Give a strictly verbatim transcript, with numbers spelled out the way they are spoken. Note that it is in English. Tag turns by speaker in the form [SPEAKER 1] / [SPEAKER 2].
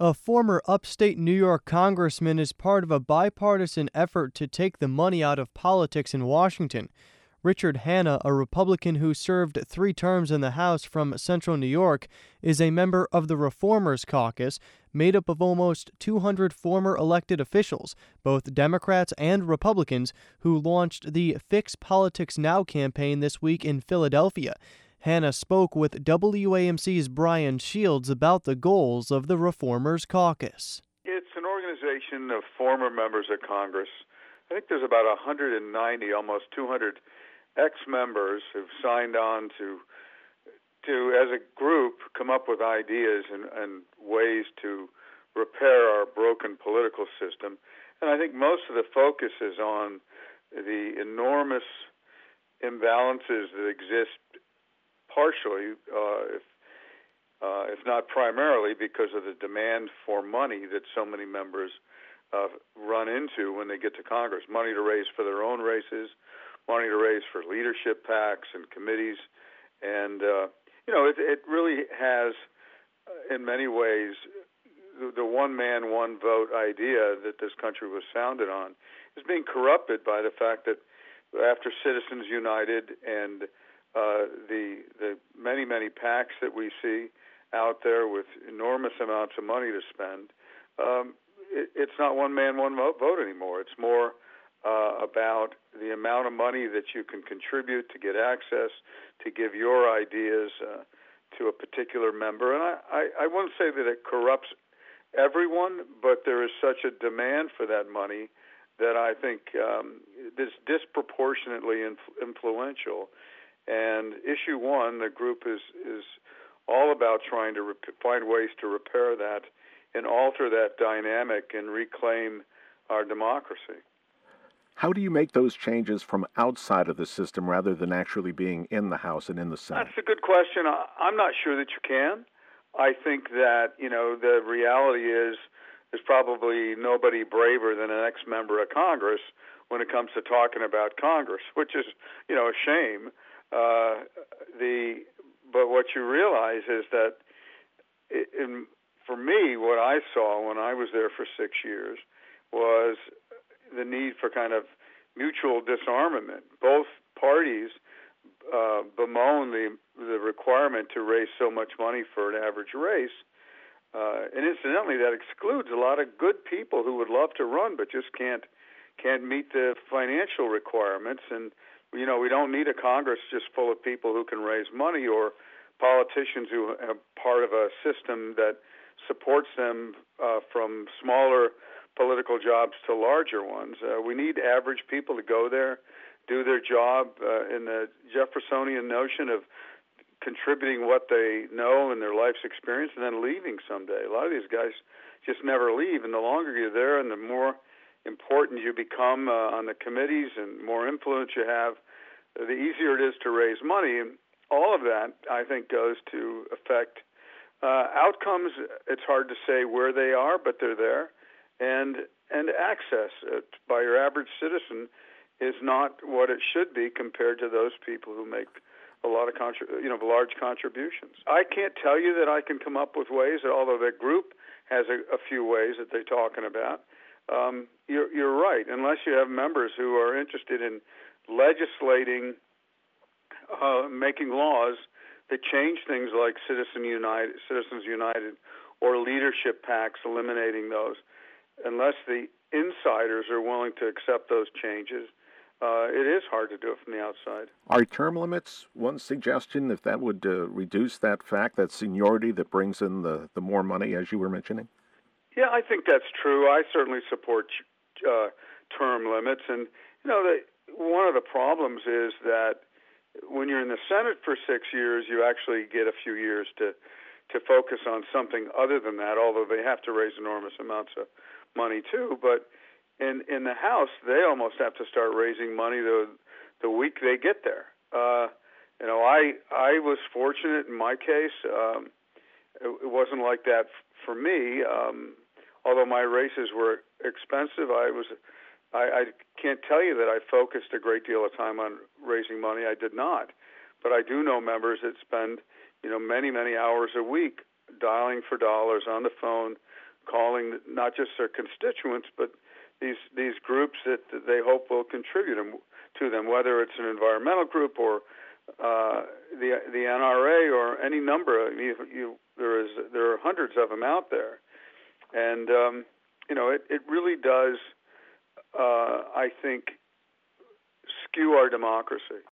[SPEAKER 1] A former upstate New York congressman is part of a bipartisan effort to take the money out of politics in Washington. Richard Hanna, a Republican who served three terms in the House from Central New York, is a member of the Reformers Caucus, made up of almost two hundred former elected officials, both Democrats and Republicans, who launched the Fix Politics Now campaign this week in Philadelphia. Hanna spoke with W A M C's Brian Shields about the goals of the Reformers Caucus.
[SPEAKER 2] It's an organization of former members of Congress. I think there's about one hundred ninety, almost two hundred ex-members who've signed on to, to as a group, come up with ideas and, and ways to repair our broken political system. And I think most of the focus is on the enormous imbalances that exist partially, uh, if, uh, if not primarily, because of the demand for money that so many members uh, run into when they get to Congress. Money to raise for their own races, money to raise for leadership PACs and committees. And, uh, you know, it, it really has, uh, in many ways, the, the one-man, one-vote idea that this country was founded on is being corrupted by the fact that after Citizens United and uh, the the many, many PACs that we see out there with enormous amounts of money to spend, um, it, it's not one-man, one-vote anymore. It's more Uh, about the amount of money that you can contribute to get access, to give your ideas uh, to a particular member. And I, I, I wouldn't say that it corrupts everyone, but there is such a demand for that money that I think um, is disproportionately inf- influential. And issue one, the group is, is all about trying to rep- find ways to repair that and alter that dynamic and reclaim our democracy.
[SPEAKER 3] How do you make those changes from outside of the system rather than actually being in the House and in the Senate?
[SPEAKER 2] That's a good question. I'm not sure that you can. I think that, you know, the reality is there's probably nobody braver than an ex-member of Congress when it comes to talking about Congress, which is, you know, a shame. Uh, the but what you realize is that, in, for me, what I saw when I was there for six years was the need for kind of mutual disarmament. Both parties uh, bemoan the the requirement to raise so much money for an average race, uh, and incidentally, that excludes a lot of good people who would love to run but just can't can't meet the financial requirements. And you know, we don't need a Congress just full of people who can raise money or politicians who are part of a system that supports them uh, from smaller political jobs to larger ones. Uh, we need average people to go there, do their job uh, in the Jeffersonian notion of contributing what they know in their life's experience and then leaving someday. A lot of these guys just never leave, and the longer you're there and the more important you become uh, on the committees and more influence you have, the easier it is to raise money. And all of that, I think, goes to affect uh, outcomes. It's hard to say where they are, but they're there. And and access uh, by your average citizen is not what it should be compared to those people who make a lot of contri- you know large contributions. I can't tell you that I can come up with ways, although that group has a, a few ways that they're talking about. Um, you're, you're right. Unless you have members who are interested in legislating, uh, making laws that change things like Citizen United, Citizens United or leadership PACs, eliminating those. Unless the insiders are willing to accept those changes, uh, it is hard to do it from the outside.
[SPEAKER 3] Are term limits one suggestion, if that would uh, reduce that fact, that seniority that brings in the, the more money, as you were mentioning?
[SPEAKER 2] Yeah, I think that's true. I certainly support uh, term limits. And, you know, the, one of the problems is that when you're in the Senate for six years, you actually get a few years to, to focus on something other than that, although they have to raise enormous amounts of money too. But in in the House, they almost have to start raising money the the week they get there. Uh, you know, I I was fortunate in my case. Um, it, it wasn't like that f- for me. Um, although my races were expensive, I was I, I can't tell you that I focused a great deal of time on raising money. I did not, but I do know members that spend you know many many hours a week dialing for dollars on the phone calling not just their constituents, but these these groups that they hope will contribute to them, whether it's an environmental group or uh, the the N R A or any number. I mean, you, you, there is there are hundreds of them out there, and um, you know it, it really does, uh, I think, skew our democracy.